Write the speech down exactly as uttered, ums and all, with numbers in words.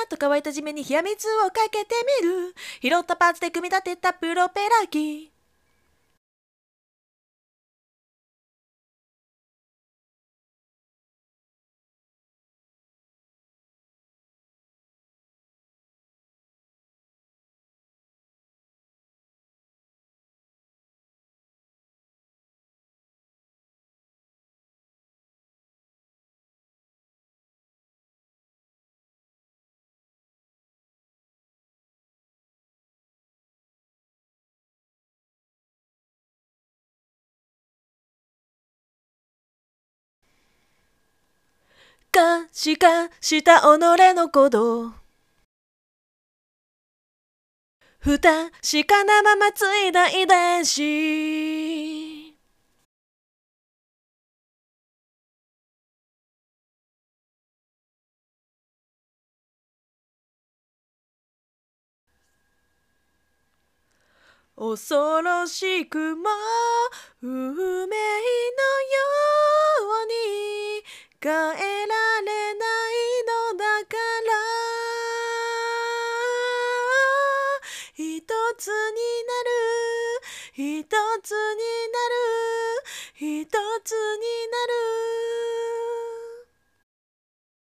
と乾いた地面に冷や水をかけてみる。拾ったパーツで組み立てたプロペラ機。可視化した己の鼓動。不確かなまま継いだ遺伝子。恐ろしくも運命のように変えられないのだから、一つになる一つになる一つになる